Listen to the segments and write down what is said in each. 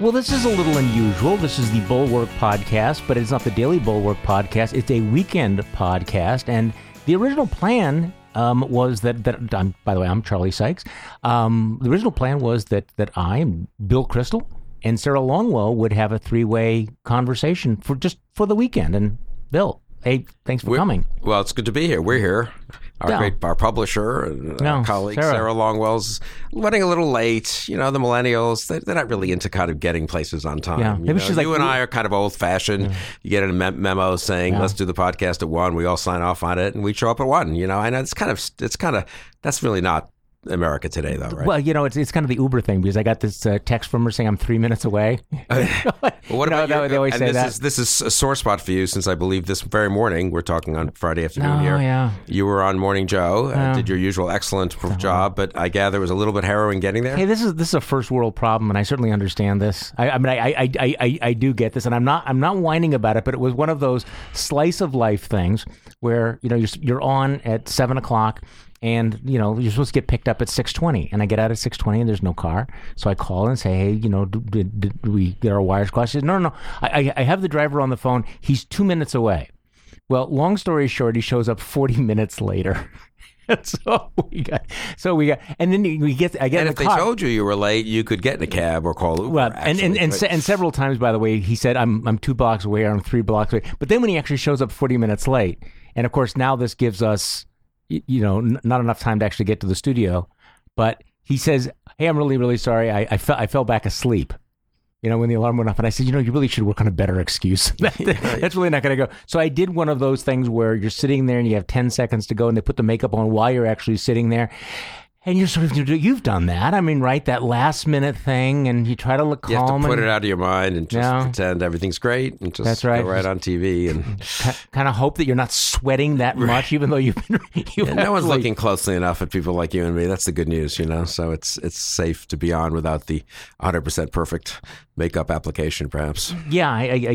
Well, this is a little unusual. This is the Bulwark Podcast, but it's not the Daily Bulwark Podcast. It's a weekend podcast, and the original plan was that by the way, I'm Charlie Sykes. The original plan was that I, Bill Kristol, and Sarah Longwell would have a three-way conversation for the weekend. And Bill, hey, thanks for coming. Well, it's good to be here. We're here. Our publisher and our colleague, Sarah Longwell's running a little late. You know, the millennials, they're not really into kind of getting places on time. Yeah. Maybe she's like, you and I are kind of old-fashioned. Yeah. You get a memo saying, let's do the podcast at 1. We all sign off on it, and we show up at 1. You know, I know it's kind of that's really not America today, though, right? Well, you know, it's kind of the Uber thing, because I got this text from her saying I'm 3 minutes away. Well, what about you? They always say that. This is a sore spot for you, since I believe this very morning, we're talking on Friday afternoon here. Yeah. You were on Morning Joe, did your usual excellent job, but I gather it was a little bit harrowing getting there. Hey, this is a first world problem, and I certainly understand this. I do get this, and I'm not whining about it, but it was one of those slice of life things where, you know, you're on at 7:00. And, you know, you're supposed to get picked up at 6:20. And I get out at 6:20 and there's no car. So I call and say, hey, you know, did we get our wires crossed? She says, no. I have the driver on the phone. He's 2 minutes away. Well, long story short, he shows up 40 minutes later. So we got, and then I get and in if the they car. told you were late, you could get in a cab or call Uber. Well, and several times, by the way, he said, I'm 2 blocks away, or I'm 3 blocks away. But then when he actually shows up 40 minutes late, and of course now this gives us, you know, not enough time to actually get to the studio, but he says, hey, I'm really, really sorry. I fell back asleep, you know, when the alarm went off. And I said, you know, you really should work on a better excuse. That's really not going to go. So I did one of those things where you're sitting there and you have 10 seconds to go, and they put the makeup on while you're actually sitting there. And you're sort of, you've done that. I mean, right? That last minute thing, and you try to look calm. You have to put it out of your mind and just pretend everything's great and just go right on TV. And kind of hope that you're not sweating that much, even though you've been... No one's looking closely enough at people like you and me. That's the good news, you know? So it's safe to be on without the 100% perfect makeup application, perhaps. Yeah,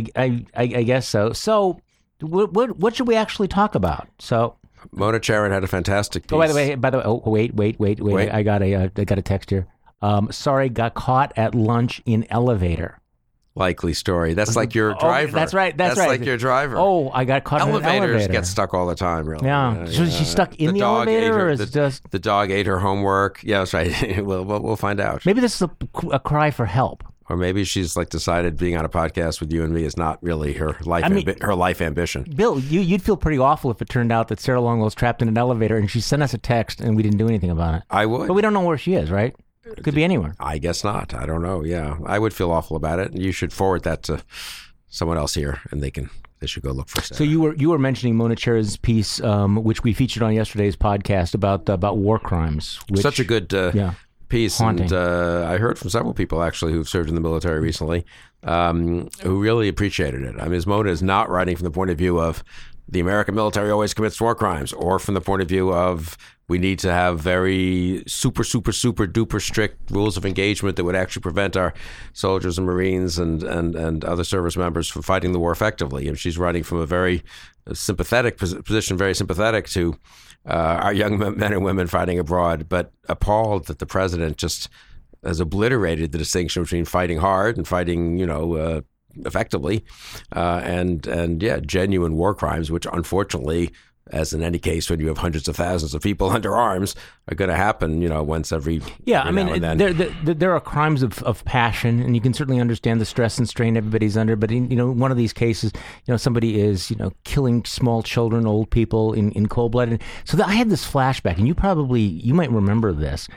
I guess so. So what should we actually talk about? So... Mona Charen had a fantastic piece. Oh, by the way, wait. I got a text here. Sorry, got caught at lunch in elevator. Likely story. That's like your driver. That's right. That's like your driver. Oh, I got caught in an elevator. Elevators get stuck all the time, really. Yeah. So she's stuck in the elevator, or is it just... The dog ate her homework. Yeah, that's right. We'll find out. Maybe this is a cry for help. Or maybe she's like decided being on a podcast with you and me is not really her life ambition. Bill, you'd feel pretty awful if it turned out that Sarah Longwell's trapped in an elevator and she sent us a text and we didn't do anything about it. I would. But we don't know where she is, right? Could be anywhere. I guess not. I don't know. Yeah. I would feel awful about it. You should forward that to someone else here, and they should go look for Sarah. So you were mentioning Mona Charen's piece, which we featured on yesterday's podcast about war crimes. Such a good... piece. Haunting. And I heard from several people actually who've served in the military recently who really appreciated it. I mean, Mona is not writing from the point of view of the American military always commits war crimes, or from the point of view of we need to have very super duper strict rules of engagement that would actually prevent our soldiers and Marines and other service members from fighting the war effectively. And she's writing from a very sympathetic position, very sympathetic to our young men and women fighting abroad, but appalled that the president just has obliterated the distinction between fighting hard and fighting, effectively, and genuine war crimes, which unfortunately, as in any case, when you have hundreds of thousands of people under arms, are going to happen, once every I mean, there are crimes of passion, and you can certainly understand the stress and strain everybody's under. But in, one of these cases, somebody is killing small children, old people in cold blood. And so I had this flashback, and you might remember this.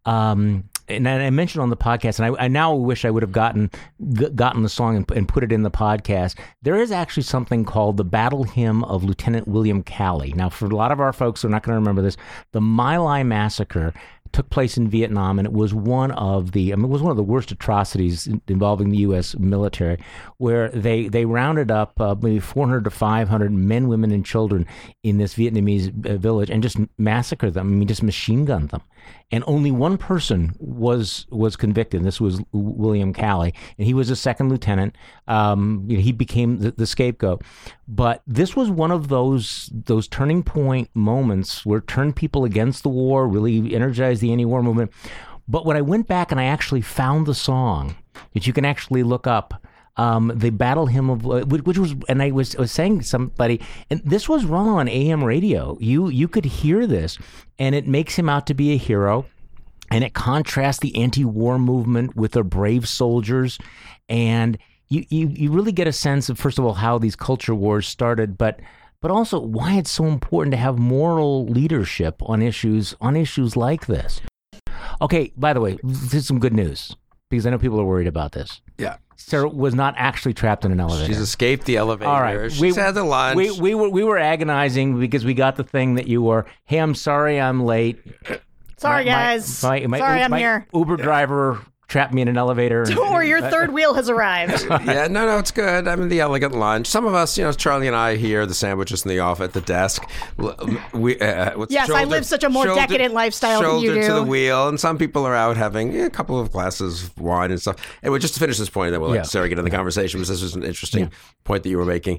And I mentioned on the podcast, and I now wish I would have gotten the song and put it in the podcast. There is actually something called the Battle Hymn of Lieutenant William Calley. Now, for a lot of our folks who are not going to remember this, the My Lai massacre took place in Vietnam, and it was one of the worst atrocities involving the U.S. military, where they rounded up maybe 400 to 500 men, women, and children in this Vietnamese village and just massacred them. I mean, just machine gunned them. And only one person was convicted. And this was William Calley, and he was a second lieutenant. He became the scapegoat. But this was one of those turning point moments where it turned people against the war, really energized the anti-war movement. But when I went back and I actually found the song that you can actually look up, the Battle Hymn of, which was, and I was saying to somebody, and this was run on AM radio. You could hear this, and it makes him out to be a hero, and it contrasts the anti-war movement with the brave soldiers, and you really get a sense of, first of all, how these culture wars started, but also why it's so important to have moral leadership on issues like this. Okay, by the way, this is some good news, because I know people are worried about this. Yeah. Sarah was not actually trapped in an elevator. She's escaped the elevator. All right. She's had the lunch. We were agonizing because we got the thing that you were, hey, I'm sorry I'm late. Sorry, guys. Sorry, I'm here. Uber driver trapped me in an elevator. Don't worry, your third wheel has arrived. Yeah, no, it's good. I mean, the elegant lunch. Some of us, Charlie and I here, the sandwiches in the off at the desk. Yes, I live such a more decadent lifestyle than you do. Shoulder to the wheel, and some people are out having a couple of glasses of wine and stuff. Anyway, just to finish this point, then we'll let Sarah get in the conversation, because this was an interesting point that you were making.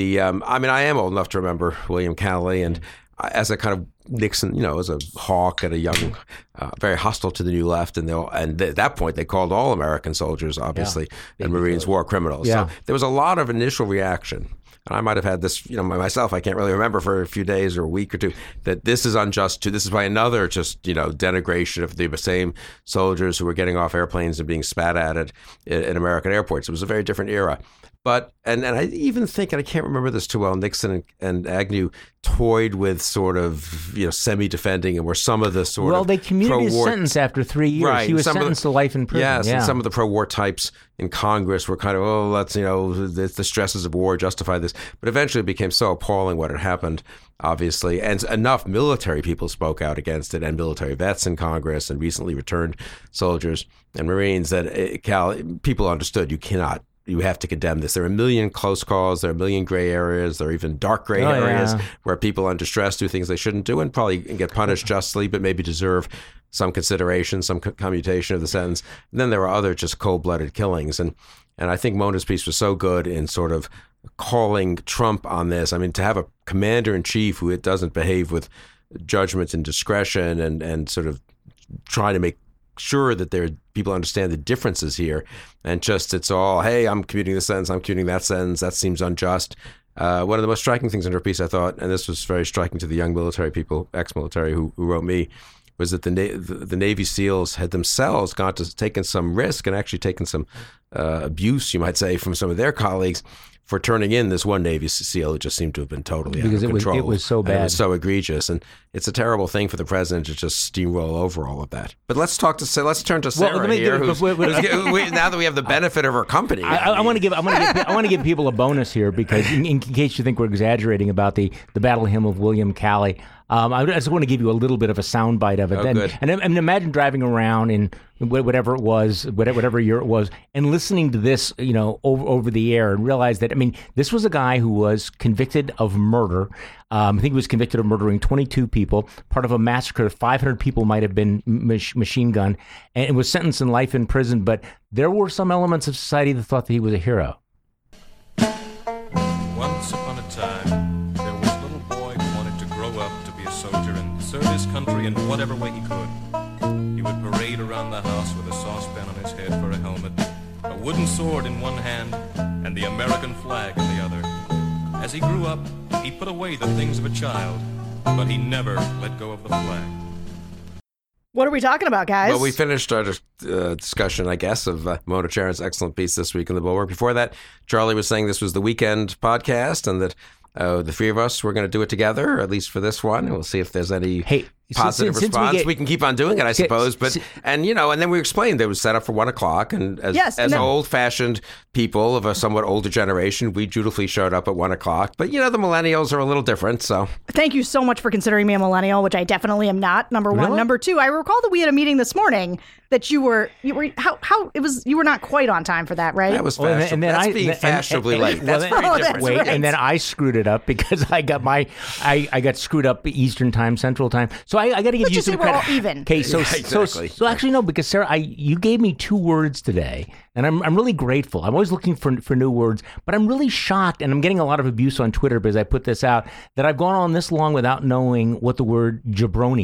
I am old enough to remember William Calley, and as a kind of Nixon, as a hawk at a young, very hostile to the New Left, and at that point they called all American soldiers, obviously, and Marines war criminals. Yeah. So there was a lot of initial reaction, and I might have had this, myself. I can't really remember for a few days or a week or two that this is unjust. This is by another just denigration of the same soldiers who were getting off airplanes and being spat at in American airports. It was a very different era. But, and I even think, and I can't remember this too well, Nixon and Agnew toyed with sort of, semi-defending, and were some of the sort of Well, they commuted his sentence after 3 years. Right. He was sentenced to life in prison. Yes, and some of the pro-war types in Congress were kind of, let's, the stresses of war justify this. But eventually it became so appalling what had happened, obviously, and enough military people spoke out against it, and military vets in Congress, and recently returned soldiers and Marines, that people understood you have to condemn this. There are a million close calls. There are a million gray areas. There are even dark gray areas where people under stress do things they shouldn't do and probably get punished justly, but maybe deserve some consideration, some commutation of the sentence. And then there are other just cold-blooded killings. And I think Mona's piece was so good in sort of calling Trump on this. I mean, to have a commander-in-chief who doesn't behave with judgment and discretion and sort of try to make sure that people understand the differences here, and just it's all, hey, I'm commuting this sentence, I'm commuting that sentence, that seems unjust. One of the most striking things in her piece, I thought, and this was very striking to the young military people, ex-military who wrote me, was that the Navy SEALs had themselves taken some risk and actually taken some abuse, you might say, from some of their colleagues for turning in this one Navy SEAL who just seemed to have been totally out of control. It was so bad. And it was so egregious. And it's a terrible thing for the president to just steamroll over all of that. But let's turn to Sarah here, now that we have the benefit of her company. I want to give people a bonus here, because in case you think we're exaggerating about the Battle Hymn of William Calley, I just want to give you a little bit of a soundbite of it. And imagine driving around in whatever it was, whatever year it was, and listening to this, over the air, and realize that, this was a guy who was convicted of murder. I think he was convicted of murdering 22 people, part of a massacre. 500 people might have been machine gunned, and was sentenced in life in prison. But there were some elements of society that thought that he was a hero. Once upon a time, there was a little boy who wanted to grow up to be a soldier and serve his country in whatever way he could. He would parade around the house with a saucepan on his head for a helmet, a wooden sword in one hand, and the American flag in the other. As he grew up, he put away the things of a child, but he never let go of the flag. What are we talking about, guys? Well, we finished our discussion, I guess, of Mona Charen's excellent piece this week in the Bulwark. Before that, Charlie was saying this was the weekend podcast, and that the three of us were going to do it together, at least for this one. We'll see if there's any positive response. We can keep on doing it, I suppose. But and then we explained it was set up for 1 o'clock, and as old-fashioned people of a somewhat older generation, we dutifully showed up at 1 o'clock. But the millennials are a little different. So thank you so much for considering me a millennial, which I definitely am not. Number one. Really? Number two, I recall that we had a meeting this morning that you were not quite on time for that, right? That was fashionable. That's being fashionably late. That's very different. Wait, right. And then I screwed it up because I got I got screwed up Eastern time, Central time. So I got to give you some credit. We're all even. Okay, so exactly. so actually no, because Sarah, you gave me 2 words today, and I'm really grateful. I'm always looking for new words, but I'm really shocked, and I'm getting a lot of abuse on Twitter because I put this out, that I've gone on this long without knowing what the word jabroni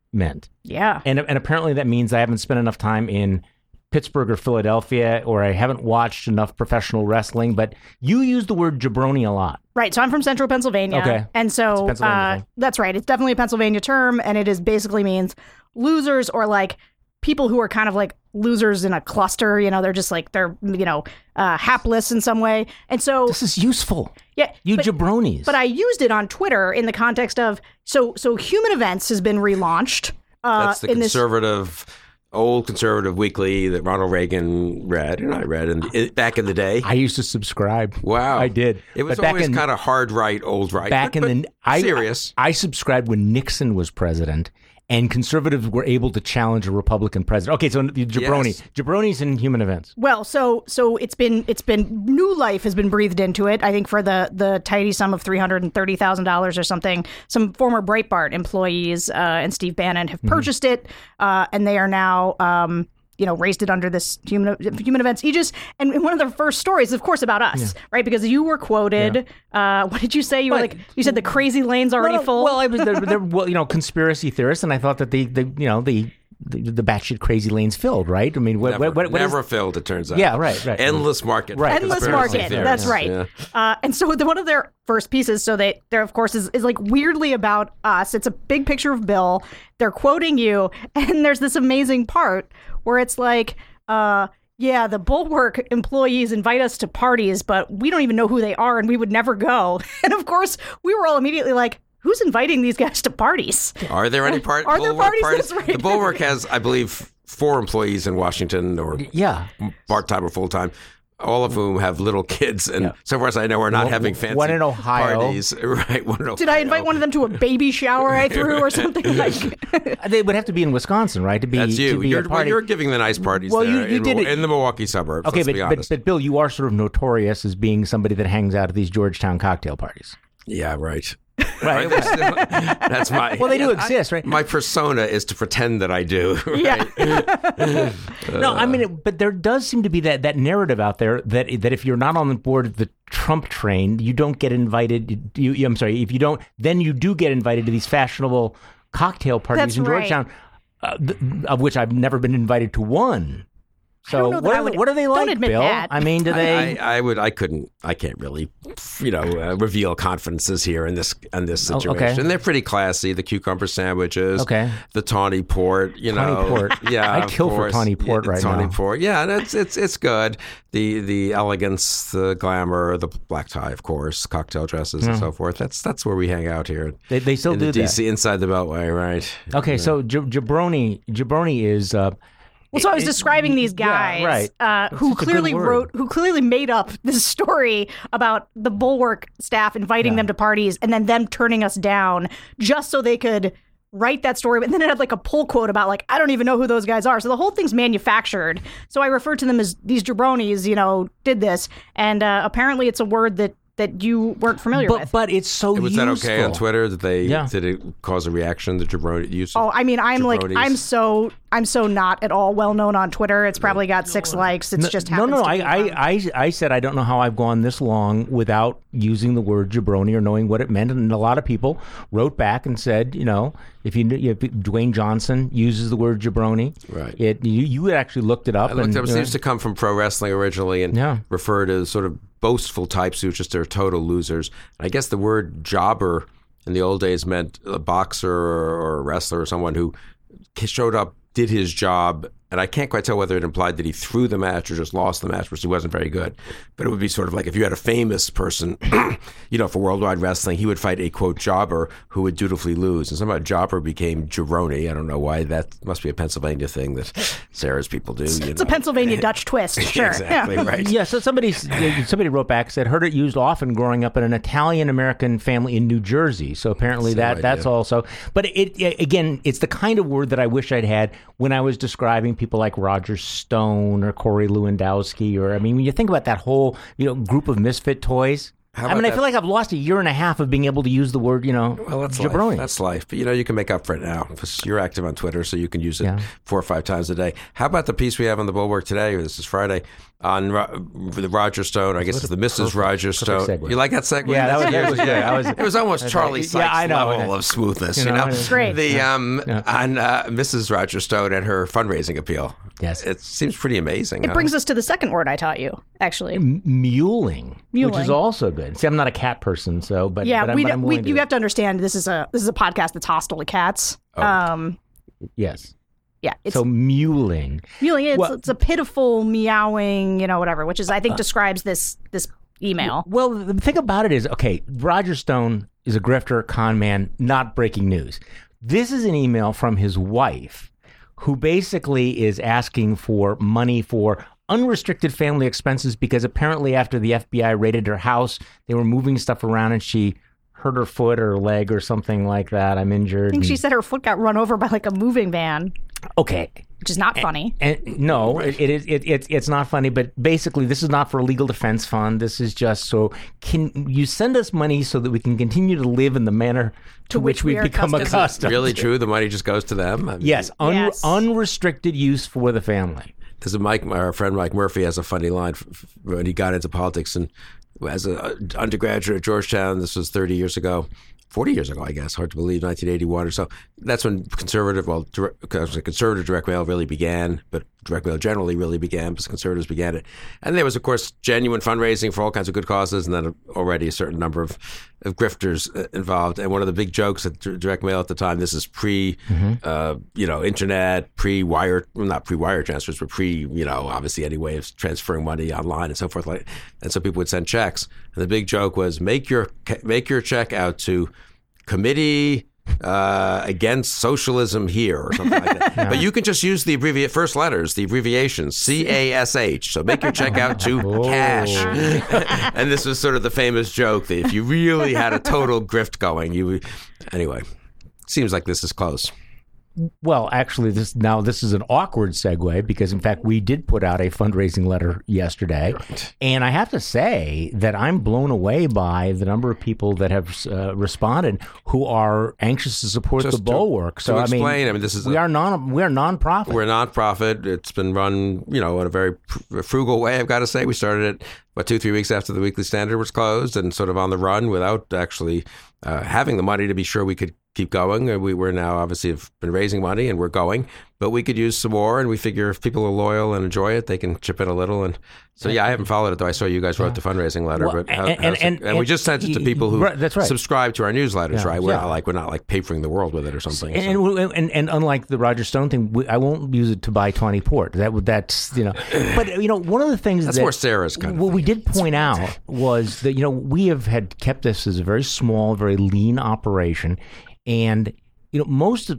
meant. Yeah. And apparently that means I haven't spent enough time in Pittsburgh or Philadelphia, or I haven't watched enough professional wrestling. But you use the word jabroni a lot. Right. So I'm from central Pennsylvania. Okay. And so that's right. It's definitely a Pennsylvania term. And it is basically means losers, or like people who are kind of like losers in a cluster. You know, they're just like, they're, hapless in some way. And so This is useful. yeah, Jabronis. But I used it on Twitter in the context of, so Human Events has been relaunched. That's the in this. old conservative weekly that Ronald Reagan read, and I read back in the day. I used to subscribe. Wow. I did. It was But back always in- kind of hard right, old right. Back but in the serious. I subscribed when Nixon was president, and conservatives were able to challenge a Republican president. Okay, so Yes. Jabroni's in Human Events. Well, so it's been new life has been breathed into it. I think for the tidy sum of $330,000 or something. Some former Breitbart employees and Steve Bannon have purchased it, and they are now raised it under this human events aegis. And in one of the first stories, of course, about us, right? Because you were quoted. What did you say? You were like, you said the crazy lane's already full. Well, I was they're conspiracy theorists, and I thought that the batshit crazy lane's filled, right? I mean, what Never is, filled, it turns out. Yeah, right. Endless market. Right. Endless Conspiracy market. theories. That's right. Yeah. And so one of their first pieces, so there of course is like weirdly about us. It's a big picture of Bill. They're quoting you, and there's this amazing part where it's like, the Bulwark employees invite us to parties, but we don't even know who they are, and we would never go. And of course, we were all immediately like, who's inviting these guys to parties? Are there any parties? Are there parties? That's right. The Bulwark has, I believe, 4 employees in Washington, or part-time or full-time, all of whom have little kids, and so far as I know, are not having fancy one in Ohio. parties. Right, one in Ohio. Did I invite one of them to a baby shower I threw or something? Like, They would have to be in Wisconsin, right? To be That's you. To be a party. You're giving the nice parties Well, there you did it- in the Milwaukee suburbs. Okay, let's be honest. but Bill, you are sort of notorious as being somebody that hangs out at these Georgetown cocktail parties. Yeah, right. Right. That's my. Well, they do exist, right? My persona is to pretend that I do. Right? yeah. No, I mean, but there does seem to be that narrative out there that if you're not on board of the Trump train, you don't get invited. I'm sorry, if you don't, then you do get invited to these fashionable cocktail parties That's in right. Georgetown, of which I've never been invited to one. So don't know that I would- what are they don't like, admit Bill? that. I mean, do they? I can't really, reveal confidences here in this situation. okay. They're pretty classy. The cucumber sandwiches, Okay. the tawny port, Tawny port. yeah, I'd of kill for course. tawny port yeah, right tawny now. port, yeah, it's good. The elegance, the glamour, the black tie, of course, cocktail dresses and so forth. That's where we hang out here. They still in do the that. DC inside the Beltway, right? Okay, so jabroni is. Well, so I was describing these guys, right. who It's a good clearly word. who clearly made up this story about the Bulwark staff inviting them to parties and then them turning us down just so they could write that story. And then it had like a pull quote about like, I don't even know who those guys are. So the whole thing's manufactured. So I refer to them as these jabronis, did this. And apparently it's a word that you weren't familiar with. But it's so Was useful. that okay on Twitter? Yeah. Did it cause a reaction? The jabroni use? Oh, I mean, jabronis? I'm so not at all well known on Twitter. It's probably got 6 likes. It's just happens no. to be fun. I said I don't know how I've gone this long without using the word jabroni or knowing what it meant, and a lot of people wrote back and said, if Dwayne Johnson uses the word jabroni, Right. You had actually looked it up. I looked and, up. It seems to come from pro wrestling originally, and refer to sort of boastful types who just are total losers. I guess the word jobber in the old days meant a boxer or a wrestler or someone who showed up, did his job, and I can't quite tell whether it implied that he threw the match or just lost the match, because he wasn't very good. But it would be sort of like if you had a famous person, for worldwide wrestling, he would fight a, quote, jobber who would dutifully lose. And somehow jobber became jabroni. I don't know why. That must be a Pennsylvania thing that Sarah's people do. It's a Pennsylvania Dutch twist, sure. Exactly, Yeah. right. Yeah, so somebody wrote back, said, heard it used often growing up in an Italian-American family in New Jersey. So apparently that's also... But again, it's the kind of word that I wish I'd had when I was describing people like Roger Stone or Corey Lewandowski, or, I mean, when you think about that whole, group of misfit toys, I mean, I feel like I've lost a year and a half of being able to use the word, Well, that's jabroni. life. That's life. But, you can make up for it now. You're active on Twitter, so you can use it 4 or 5 times a day. How about the piece we have on the Bulwark today? This is Friday. On the Roger Stone. I guess it's the Mrs. Roger Stone. Segue. You like that segue? Yeah, that was good. It was almost Charlie Sykes level of smoothness. Great. On Mrs. Roger Stone and her fundraising appeal. Yes. It seems pretty amazing. It brings us to the second word I taught you, actually. Mewling, which is Mewling. also good. See, I'm not a cat person, so but Yeah, but I'm willing to you have to understand this is a podcast that's hostile to cats. yes. Yeah, it's So mewling. mewling. Well- It's a pitiful meowing, whatever, which is I think describes this email. Well, the thing about it is, okay, Roger Stone is a grifter, con man, not breaking news. This is an email from his wife, who basically is asking for money for unrestricted family expenses because apparently after the FBI raided her house, they were moving stuff around and she hurt her foot or leg or something like that. I'm injured. I think she said her foot got run over by like a moving van, Okay. which is not funny. And no, it's not funny, but basically this is not for a legal defense fund. This is just so can you send us money so that we can continue to live in the manner to which we we've are become accustomed. accustomed. Really true? The money just goes to them? I mean, Yes, Yes. unrestricted use for the family. This is our friend Mike Murphy has a funny line when he got into politics and as an undergraduate at Georgetown. This was 40 years ago, I guess. Hard to believe, 1981 or so. That's when conservative direct mail really began, but direct mail generally really began because conservatives began it. And there was, of course, genuine fundraising for all kinds of good causes, and then already a certain number of grifters involved. And one of the big jokes at direct mail at the time, this is internet, not pre-wire transfers, but obviously any way of transferring money online and so forth. And so people would send checks. And the big joke was make your check out to Committee Against Socialism Here or something like that. But you can just use the first letters, the abbreviations, CASH. So make your check out to cash. And this was sort of the famous joke that if you really had a total grift going, anyway, seems like this is close. Well, actually, this is an awkward segue because, in fact, we did put out a fundraising letter yesterday. Right. And I have to say that I'm blown away by the number of people that have responded who are anxious to support the Bulwark. So explain, this is we are nonprofit. We're a nonprofit. It's been run, in a very frugal way, I've got to say. We started it 2-3 weeks after the Weekly Standard was closed and sort of on the run without actually having the money to be sure we could keep going. We're now obviously have been raising money and we're going, but we could use some more. And we figure if people are loyal and enjoy it, they can chip in a little. And so, I haven't followed it though. I saw you guys wrote the fundraising letter, but and we just sent it to people who subscribe to our newsletters, right? We're not like papering the world with it or something. And unlike the Roger Stone thing, I won't use it to buy Tawny Port. That's But one of the things that's more Sarah's kind of thing. We did point out was that we had kept this as a very small, very lean operation. And a lot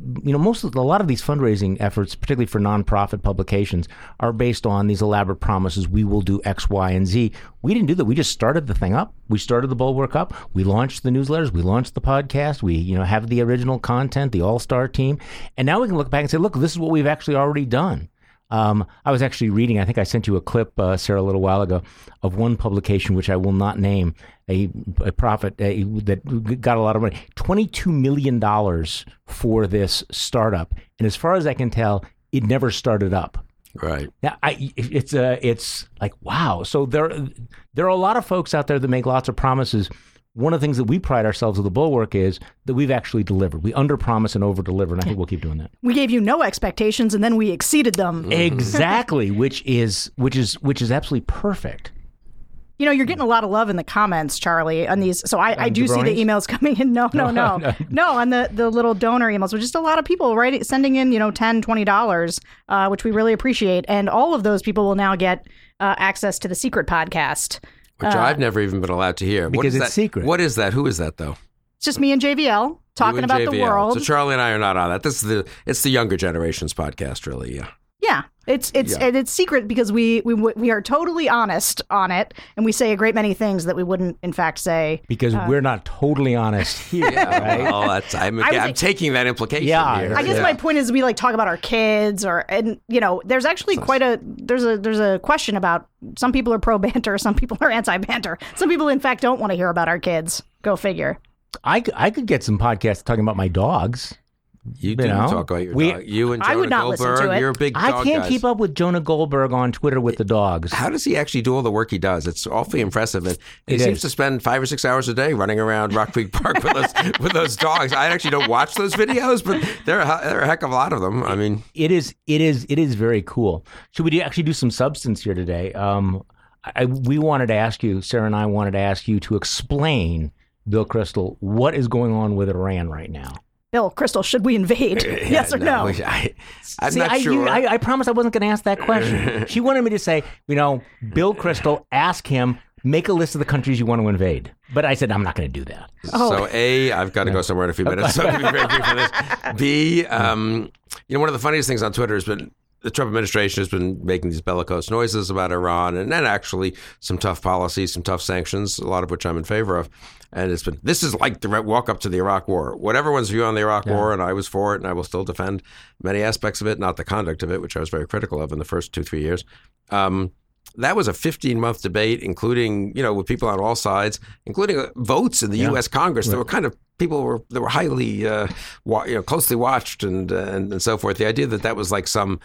of these fundraising efforts, particularly for nonprofit publications, are based on these elaborate promises. We will do X, Y, and Z. We didn't do that. We just started the thing up. We started the Bulwark up. We launched the newsletters. We launched the podcast. We have the original content, the all-star team, and now we can look back and say, look, this is what we've actually already done. I was actually reading, I think I sent you a clip, Sarah, a little while ago, of one publication, which I will not name, a profit that got a lot of money, $22 million for this startup. And as far as I can tell, it never started up. Right. Now, it's like, wow. So there are a lot of folks out there that make lots of promises. One of the things that we pride ourselves with the Bulwark is that we've actually delivered. We underpromise and overdeliver, and I think we'll keep doing that. We gave you no expectations, and then we exceeded them. Exactly, which is absolutely perfect. You're getting a lot of love in the comments, Charlie, on these. So I do see the emails coming in. No, on the little donor emails. But just a lot of people sending in, $10, $20, which we really appreciate. And all of those people will now get access to the secret podcast. Which I've never even been allowed to hear. Because it's secret. What is that? Who is that, though? It's just me and JVL talking about the world. So Charlie and I are not on that. It's the younger generation's podcast, really, yeah. Yeah, it's secret because we are totally honest on it, and we say a great many things that we wouldn't in fact say because we're not totally honest here. Right? Well, I'm taking that implication. Yeah, here. I guess my point is we like talk about our kids, and there's actually there's a question about some people are pro banter, some people are anti banter, some people in fact don't want to hear about our kids. Go figure. I could get some podcasts talking about my dogs. You do talk about your dog. You and Jonah I would not Goldberg, listen to it. you're a big dog I can't guys. keep up with Jonah Goldberg on Twitter with the dogs. How does he actually do all the work he does? It's awfully impressive. And he seems to spend 5 or 6 hours a day running around Rock Creek Park with those dogs. I actually don't watch those videos, but there are a heck of a lot of them. I mean, it is very cool. Should we actually do some substance here today? We wanted to ask you, Sarah and I wanted to ask you to explain, Bill Kristol, what is going on with Iran right now. Bill Kristol, should we invade? Yes or no? I'm not sure. I promised I wasn't going to ask that question. She wanted me to say, Bill Kristol, ask him, make a list of the countries you want to invade. But I said, I'm not going to do that. So A, I've got to go somewhere in a few minutes. So I'll be very brief on this. B, one of the funniest things on Twitter has been the Trump administration has been making these bellicose noises about Iran, and then actually some tough policies, some tough sanctions, a lot of which I'm in favor of. And this is like the walk up to the Iraq War. What everyone's view on the Iraq War, and I was for it, and I will still defend many aspects of it, not the conduct of it, which I was very critical of in the first 2-3 years. That was a 15-month debate, including, with people on all sides, including votes in the U.S. Congress. There were kind of people that were highly, closely watched and so forth. The idea that was like some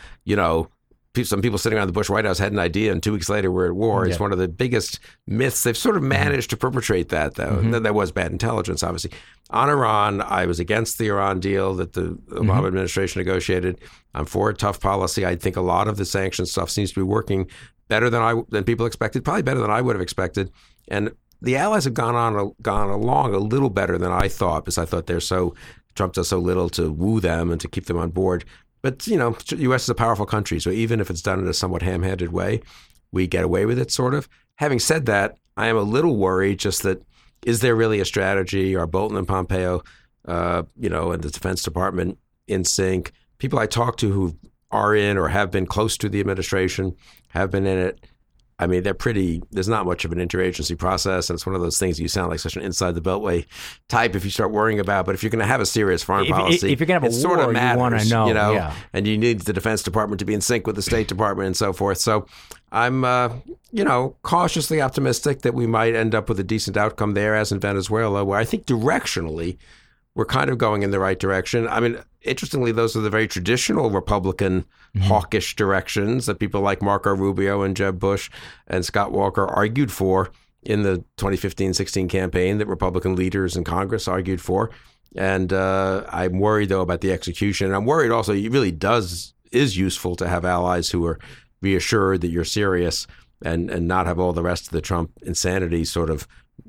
people sitting around the Bush White House had an idea, and 2 weeks later we're at war. It's one of the biggest myths. They've sort of managed to perpetrate that, though. There was bad intelligence, obviously. On Iran, I was against the Iran deal that the Obama administration negotiated. I'm for a tough policy. I think a lot of the sanctions stuff seems to be working better than people expected, probably better than I would have expected. And the allies have gone along a little better than I thought, because I thought Trump does so little to woo them and to keep them on board. But, the U.S. is a powerful country, so even if it's done in a somewhat ham-handed way, we get away with it, sort of. Having said that, I am a little worried just that, is there really a strategy? Are Bolton and Pompeo, and the Defense Department in sync? People I talk to who are in or have been close to the administration, have been in it, I mean, there's not much of an interagency process, and it's one of those things you sound like such an inside the beltway type if you start worrying about. But if you're going to have a serious foreign policy, if you're going to have a war, sort of matters, you want to know, and you need the Defense Department to be in sync with the State Department and so forth. So I'm, cautiously optimistic that we might end up with a decent outcome there, as in Venezuela, where I think directionally we're kind of going in the right direction. I mean, interestingly, those are the very traditional Republican hawkish directions that people like Marco Rubio and Jeb Bush and Scott Walker argued for in the 2015-16 campaign, that Republican leaders in Congress argued for. And I'm worried, though, about the execution. And I'm worried also it really is useful to have allies who are reassured that you're serious and not have all the rest of the Trump insanity sort of,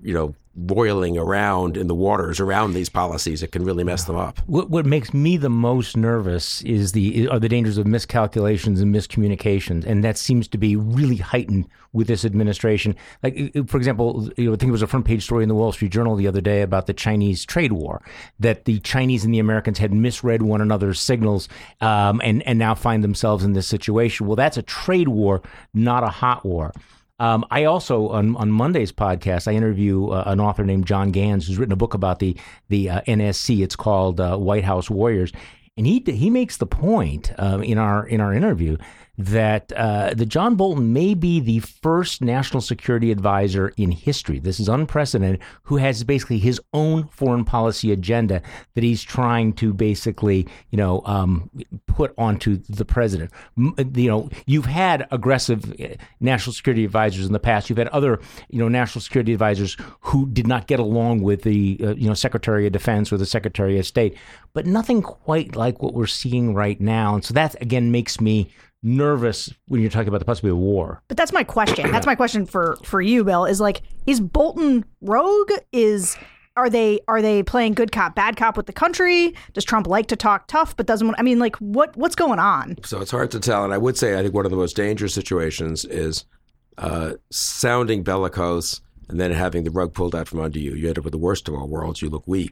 boiling around in the waters around these policies. It can really mess them up. What makes me the most nervous are the dangers of miscalculations and miscommunications, and that seems to be really heightened with this administration. Like, for example, I think it was a front page story in the Wall Street Journal the other day about the Chinese trade war, that the Chinese and the Americans had misread one another's signals, and now find themselves in this situation. Well, that's a trade war, not a hot war. I also, on Monday's podcast, I interview an author named John Gans, who's written a book about the NSC. It's called White House Warriors. And he makes the point in our interview that John Bolton may be the first national security advisor in history. This is unprecedented, who has basically his own foreign policy agenda that he's trying to basically, put onto the president. You've had aggressive national security advisors in the past. You've had other, national security advisors who did not get along with the, Secretary of Defense or the Secretary of State, but nothing quite like what we're seeing right now. And so that, again, makes me nervous when you're talking about the possibility of war. But that's my question. That's my question for you, Bill, is Bolton rogue? Are they playing good cop, bad cop with the country? Does Trump like to talk tough but doesn't want? I mean, what's going on? So it's hard to tell. And I would say I think one of the most dangerous situations is sounding bellicose and then having the rug pulled out from under you. You end up with the worst of all worlds. You look weak.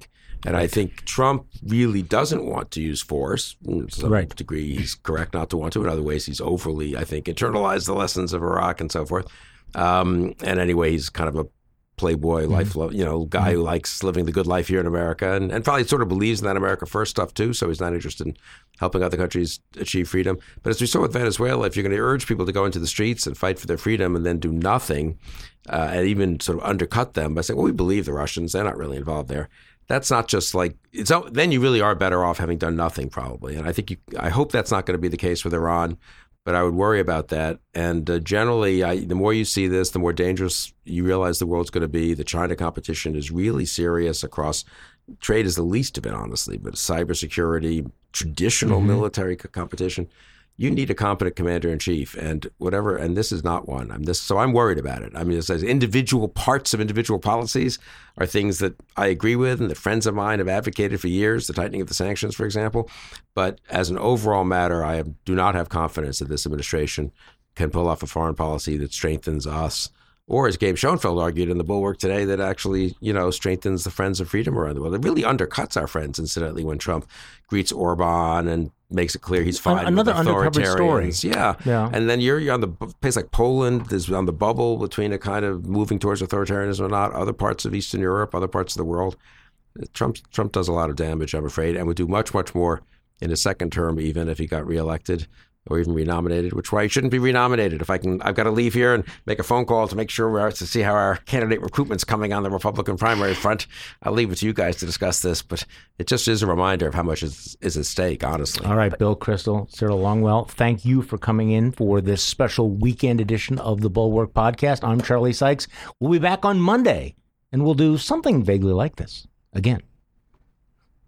And I think Trump really doesn't want to use force. To some degree, he's correct not to want to. In other ways, he's overly, I think, internalized the lessons of Iraq and so forth. And anyway, he's kind of a playboy, guy who likes living the good life here in America and probably sort of believes in that America First stuff too. So he's not interested in helping other countries achieve freedom. But as we saw with Venezuela, if you're going to urge people to go into the streets and fight for their freedom and then do nothing and even sort of undercut them by saying, well, we believe the Russians, they're not really involved there. That's not just like then you really are better off having done nothing probably. And I hope that's not going to be the case with Iran. But I would worry about that. And generally, the more you see this, the more dangerous you realize the world's going to be. The China competition is really serious across trade is the least of it, honestly, but cybersecurity, traditional military competition. You need a competent commander-in-chief and whatever, and this is not one. So I'm worried about it. I mean, it says individual parts of individual policies are things that I agree with and that friends of mine have advocated for years, the tightening of the sanctions, for example. But as an overall matter, I do not have confidence that this administration can pull off a foreign policy that strengthens us, or as Gabe Schoenfeld argued in the Bulwark today, that actually, strengthens the friends of freedom around the world. It really undercuts our friends, incidentally, when Trump greets Orban and makes it clear he's fine another with authoritarians. Story. Yeah. And then you're on the place like Poland, there's on the bubble between a kind of moving towards authoritarianism or not, other parts of Eastern Europe, other parts of the world. Trump does a lot of damage, I'm afraid, and would do much, much more in his second term, even if he got reelected or even renominated, which is why he shouldn't be renominated. I've got to leave here and make a phone call to make sure to see how our candidate recruitment's coming on the Republican primary front. I'll leave it to you guys to discuss this, but it just is a reminder of how much is at stake, honestly. All right, Bill Kristol, Cyril Longwell, thank you for coming in for this special weekend edition of the Bulwark Podcast. I'm Charlie Sykes. We'll be back on Monday, and we'll do something vaguely like this again.